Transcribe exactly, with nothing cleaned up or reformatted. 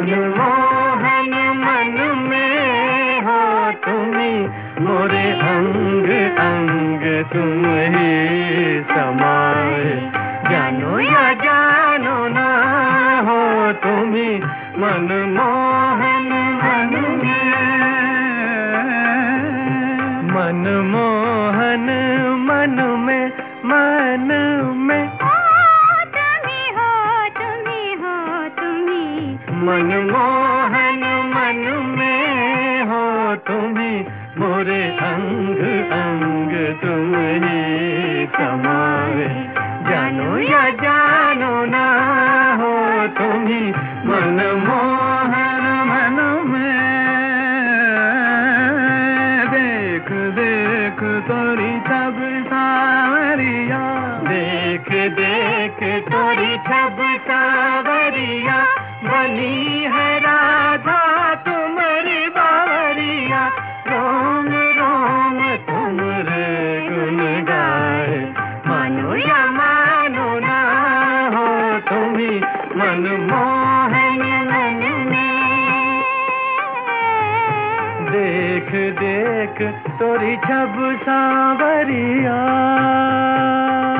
मनमोहन मन में हो तुम्ही, मोरे अंग अंग तुम ही समाए। जानो या जानो ना हो तुम्ही, मनमोहन मन में। मनमोहन मन में, मन में तुम्ही हो, तुम्ही हो, तुम्ही। मनमोहन मन में हो तुम्ही, मोरे अंग अंग तुम ही समाए। जानो या जानो ना हो तुम्ही, मनमोहन मन में। देख देख तोरी छब सावरिया, देख देख तोरी छब सावरिया, बनी है राधा तुम्हारी बावरिया। रोम रोम तुमरे गुन गाए, मानो या मानो ना हो तुम्ही, मनमोहन मन में। देख देख तोरी छब सावरिया।